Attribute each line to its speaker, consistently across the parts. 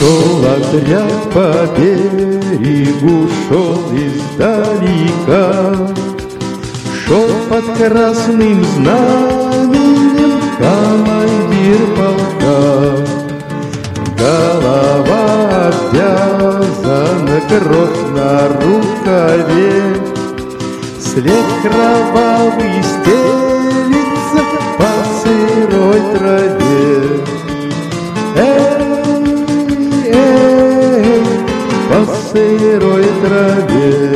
Speaker 1: Шел отряд по берегу, шел издалека, шел под красным знаменем командир полка. Голова обвязана, кровь на рукаве, след кровавый стелится по сырой траве. По сырой траве.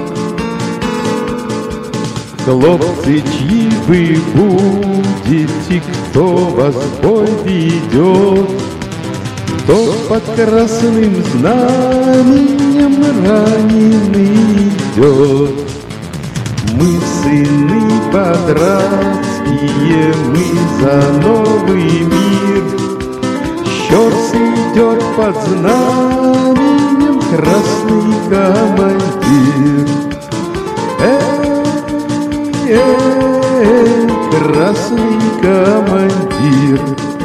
Speaker 1: Хлопцы, чьи вы будете, кто вас в бой ведет, кто под красным знаменем раненый идет. Мы сыны подратские, мы за новый мир. Щерс идет под знаменем красный командир. Красный командир.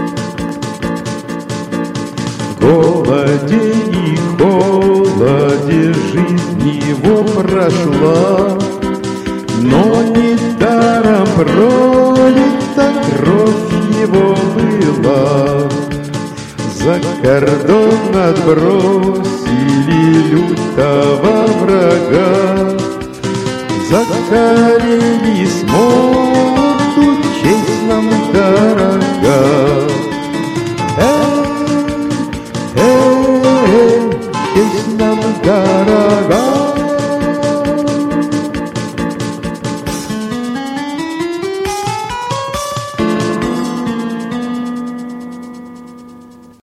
Speaker 1: В голоде и холоде жизнь его прошла, но недаром пролита кровь его была. За кордон отбросили лютого врага, закалили смог